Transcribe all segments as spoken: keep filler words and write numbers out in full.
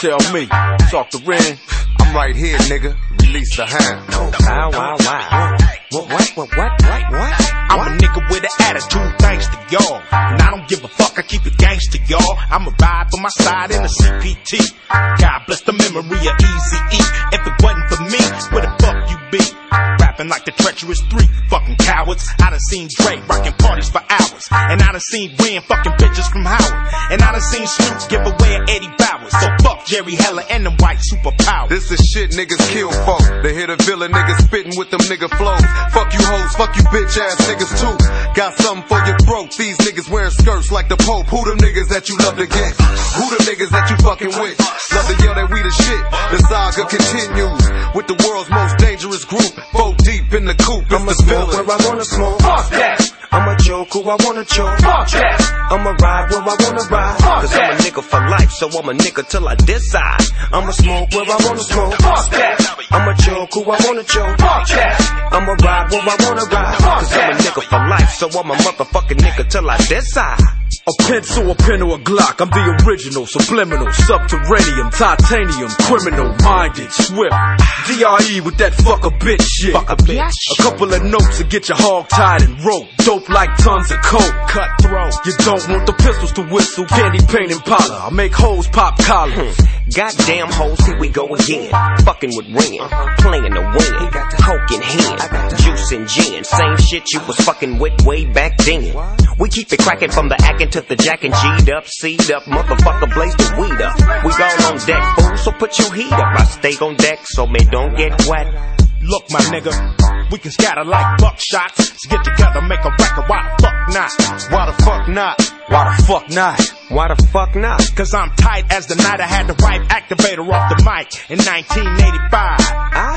Tell me, talk to Ren. I'm right here, nigga. Release the hand. Wow, wow, wow. What, what, what, what, what, what? I'm a nigga with an attitude, thanks to y'all. And I don't give a fuck, I keep it gangsta, y'all. I'ma ride for my side in a C P T. God bless the memory of Eazy-E. If it wasn't for me, where the fuck you be? Rapping like the treacherous three, fucking cowards. I done seen Dre rocking parties for hours. And I done seen Ren fucking bitches from Howard. And I done seen Snoop give away an Eddie Bowers. So fuck Jerry Heller and them white superpowers. This is shit niggas kill for. They hit a villain niggas spitting with them nigga flows. Fuck you hoes, fuck you bitch ass niggas too. Got something for your throat. These niggas wearing skirts like the Pope. Who them niggas that you love to get? Who them niggas that you fucking with? Love to yell that we the shit. The saga continues with the world's most dangerous group. Four deep in the coop. It's I'ma the smoke villain. where I wanna smoke. Fuck that. I'ma choke who I wanna choke. Fuck that. I'ma ride where I wanna ride. Cause I'm a nigga for life, so I'm a nigga till I decide. I'ma smoke where I wanna smoke. Fuck that. I'ma choke who I wanna choke. Fuck that. I'ma ride where I wanna ride. Cause I'm a nigga for life, so I'm a motherfucking nigga till I decide. A pencil, a pen, or a Glock. I'm the original, subliminal, subterranean, titanium, criminal, minded, swift. D R E with that fuck a bitch shit. Fuck a bitch. A couple of notes to get your hog tied and rope. Dope like tons of coke. Cutthroat. You don't want the pistols to whistle. Candy paint and powder. I make hoes pop collars. Goddamn hoes, here we go again. Fucking with Ren, playing the win. Coke in hand, juice and gin. Same shit you was fucking with way back then. We keep it cracking from the acting to the jacking. G'd up, C'd up, motherfucker blaze the weed up. We all on deck, fool, so put your heat up. I stay on deck so me don't get wet. Look, my nigga, we can scatter like buckshots. Let's get together, make a record. Why the fuck not? Why the fuck not? Why the fuck not? Why the fuck not? Cause I'm tight as the night I had the right activator off the mic in nineteen eighty-five. I,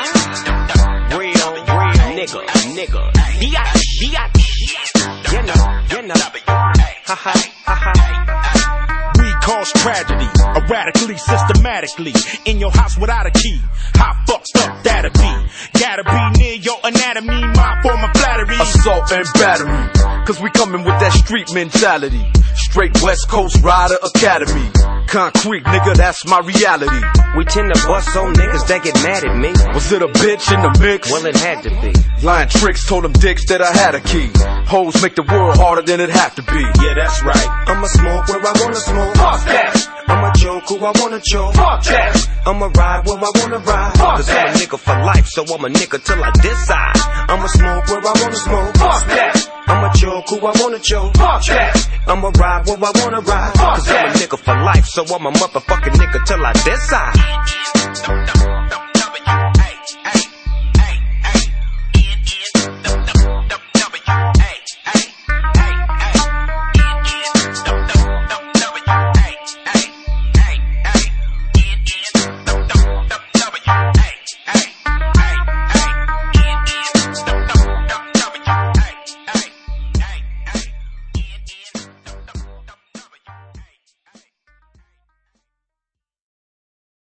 I, real, real nigga, nigga. D-I, D-I, you know, you know. Ha ha, ha ha. We cause tragedy, erratically, systematically. In your house without a key. How fucked up that'll be? Gotta be near your anatomy, my form of flattery. Assault and battery. Cause we coming with that street mentality. Straight West Coast Rider Academy. Concrete, nigga, that's my reality. We tend to bust on niggas that get mad at me. Was it a bitch in the mix? Well, it had to be. Lying tricks told them dicks that I had a key. Hoes make the world harder than it have to be. Yeah, that's right. I'ma smoke where I wanna smoke. Fuck that. I'ma choke who I wanna choke. Fuck that. I'ma ride where I wanna ride. Fuck Cause that. I'm a nigga for life, so I'm a nigga till I decide. I'ma smoke where I wanna smoke. Fuck that. I'ma choke who I wanna choke. Fuck that. I'ma ride where I wanna ride. Fuck Cause I'm a that. nigga for life, so I'm a motherfucking nigga till I decide.